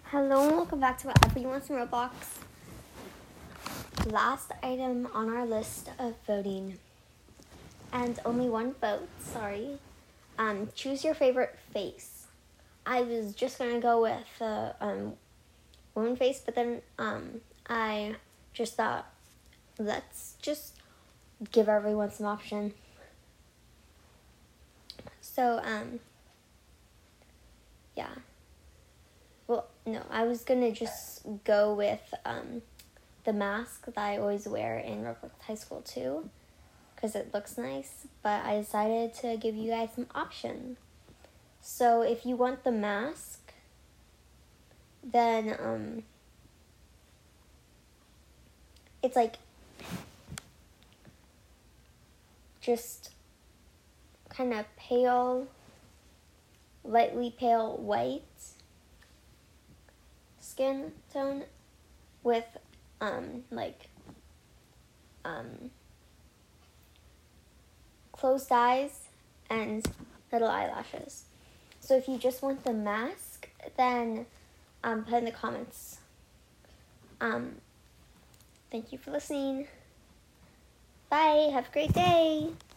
Hello and welcome back to Everyone's Roblox. Last item on our list of voting, and only one vote, sorry. Choose your favorite face. I was just gonna go with the woman face, but then I just thought, let's just give everyone some option. So yeah. Well, no, I was gonna just go with the mask that I always wear in Roblox High School too, because it looks nice, but I decided to give you guys some options. So if you want the mask, then it's like just kind of pale, lightly pale white skin tone with closed eyes and little eyelashes. So if you just want the mask, then put in the comments. Thank you for listening. Bye. Have a great day.